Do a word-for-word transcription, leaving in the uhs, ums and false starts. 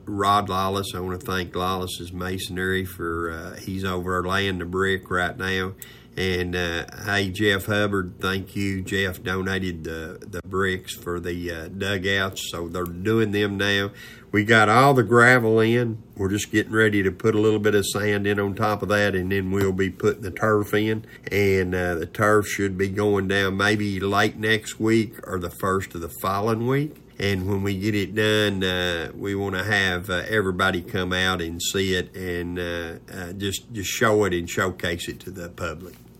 Rod Lawless. I want to thank Lawless's Masonry for, uh, he's over there laying the brick right now. And, uh, hey, Jeff Hubbard, thank you. Jeff donated the, the bricks for the uh, dugouts, so they're doing them now. We got all the gravel in. We're just getting ready to put a little bit of sand in on top of that, and then we'll be putting the turf in. And uh, the turf should be going down maybe late next week or the first of the following week. And when we get it done, uh, we want to have uh, everybody come out and see it and uh, uh, just, just show it and showcase it to the public.